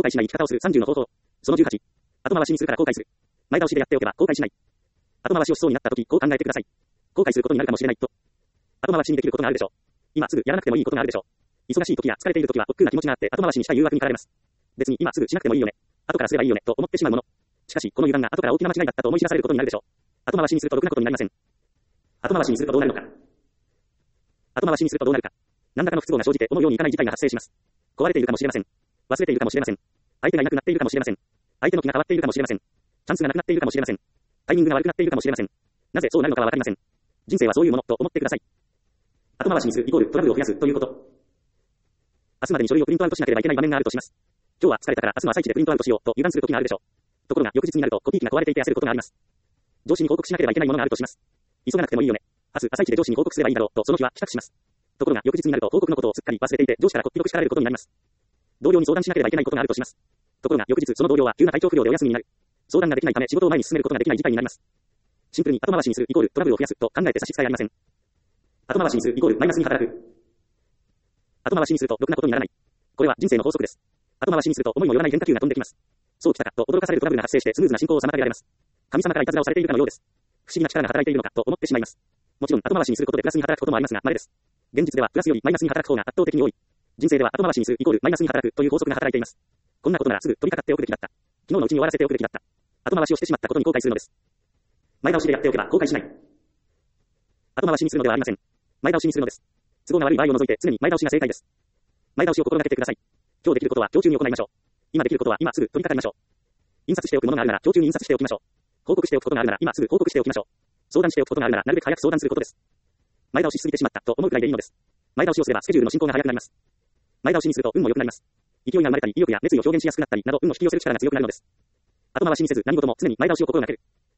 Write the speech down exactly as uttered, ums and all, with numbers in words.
後悔しない生き方をするさんじゅうの方法。そのじゅうはち。後回しにするから後悔する。前倒しでやっておけば後悔しない。後回しをしそうになった時、こう考えてください。後悔することになるかもしれないと。後回しにできることがあるでしょう。今すぐやらなくてもいいことがあるでしょう。忙しい時や疲れている時は億劫な気持ちがあって後回しにしたい誘惑に駆られます。別に今すぐしなくてもいいよね。後からすればいいよねと思ってしまうもの。しかしこの油断が後から大きな間違いだったと思い知らされることになるでしょう。後回しにするとろくなことになりません。後回しにするとどうなるのか。後回しにするとどうなるか。何らかの不都合が生じて思うようにいかない事態が発生します。壊れているかもしれません。忘れているかもしれません。相手がいなくなっているかもしれません。相手の気が変わっているかもしれません。チャンスがなくなっているかもしれません。タイミングが悪くなっているかもしれません。なぜそうなるのかはわかりません。人生はそういうものと思ってください。後回しにするイコールトラブルを増やすということ。明日までに書類をプリントアウトしなければいけない場面があるとします。今日は疲れたから明日の朝一でプリントアウトしようと油断する時があるでしょう。ところが翌日になるとコピー機が壊れていて焦ることがあります。上司に報告しなければいけないものがあるとします。急がなくてもいいよね。明日朝一で上司に報告すればいいだろうとその日は帰宅します。ところが翌日になると報告のことをすっかり忘れていて上司からこっぴどく叱られることになります。同僚に相談しなければいけないことがあるとします。ところが翌日その同僚は急な体調不良でお休みになる。相談ができないため仕事を前に進めることができない事態になります。シンプルに後回しにするイコールトラブルを増やすと考えて差し支えありません。後回しにするイコールマイナスに働く。後回しにするとろくなことにならない。これは人生の法則です。後回しにすると思いもよらない変化球が飛んできます。そうきたかと驚かされるトラブルが発生してスムーズな進行を妨げられます。神様からいたずらをされているかのようです。不思議な力が働いているのかと思ってしまいます。もちろん後回しにすることでプラスに働くこともありますが、稀です。現実ではプラスよりマイナスに働く方が圧倒的に多い。人生では後回しにするイコールマイナスに働くという法則が働いています。こんなことならすぐ取り掛かっておくべきだった。昨日のうちに終わらせておくべきだった。後回しをしてしまったことに後悔するのです。前倒しでやっておけば後悔しない。後回しにするのではありません。前倒しにするのです。都合が悪い場合を除いて常に前倒しが正解です。前倒しを心がけてください。今日できることは今日中に行いましょう。今できることは今すぐ取り掛かりましょう。印刷しておくものがあるなら今日中に印刷しておきましょう。報告しておくことがあるなら今すぐ報告しておきましょう。相談しておくことがあるならなるべく早く相談することです。前倒ししすぎてしまったと思うくらいでいいのです。前倒しをすればスケジュールの進行が早くなります。前倒しにすると運も良くなります。勢いが生まれたり意欲や熱意を表現しやすくなったりなど運を引き寄せる力が強くなるのです。後回しにせず何事も常に前倒しを心がける。